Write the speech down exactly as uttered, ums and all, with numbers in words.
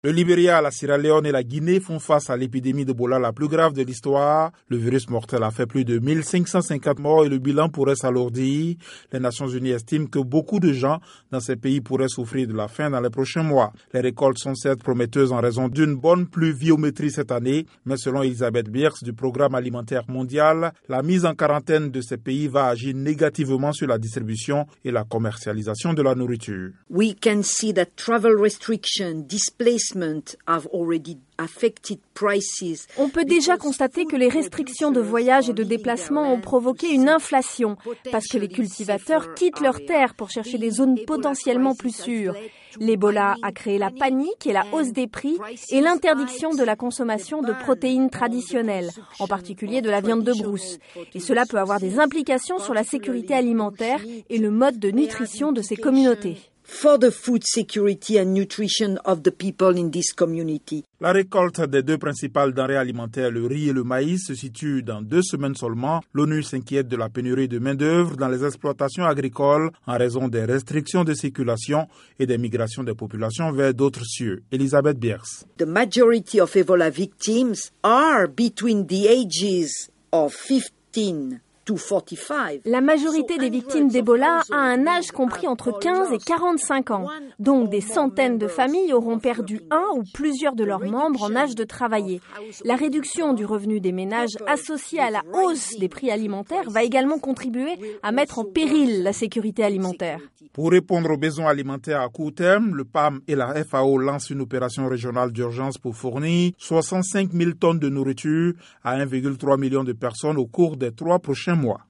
Le Libéria, la Sierra Leone et la Guinée font face à l'épidémie d'Ebola la plus grave de l'histoire. Le virus mortel a fait plus de mille cinq cent cinquante morts et le bilan pourrait s'alourdir. Les Nations Unies estiment que beaucoup de gens dans ces pays pourraient souffrir de la faim dans les prochains mois. Les récoltes sont certes prometteuses en raison d'une bonne pluviométrie cette année, mais selon Elisabeth Bierce du Programme alimentaire mondial, la mise en quarantaine de ces pays va agir négativement sur la distribution et la commercialisation de la nourriture. We can see that travel restriction, displacement have already affected prices. On peut déjà constater que les restrictions de voyage et de déplacement ont provoqué une inflation parce que les cultivateurs quittent leurs terres pour chercher des zones potentiellement plus sûres. L'Ebola a créé la panique et la hausse des prix et l'interdiction de la consommation de protéines traditionnelles, en particulier de la viande de brousse. Et cela peut avoir des implications sur la sécurité alimentaire et le mode de nutrition de ces communautés. For the food security and nutrition of the people in this community. La récolte des deux principales denrées alimentaires, le riz et le maïs, se situe dans deux semaines seulement. L'ONU s'inquiète de la pénurie de main-d'œuvre dans les exploitations agricoles en raison des restrictions de circulation et des migrations des populations vers d'autres cieux. Elisabeth Bierce. The majority of Ebola victims are between the ages of fifteen to forty-five. La majorité des victimes d'Ebola a un âge compris entre quinze et quarante-cinq ans. Donc des centaines de familles auront perdu un ou plusieurs de leurs membres en âge de travailler. La réduction du revenu des ménages associée à la hausse des prix alimentaires va également contribuer à mettre en péril la sécurité alimentaire. Pour répondre aux besoins alimentaires à court terme, le P A M et la F A O lancent une opération régionale d'urgence pour fournir soixante-cinq mille tonnes de nourriture à un virgule trois million de personnes au cours des trois prochains mois.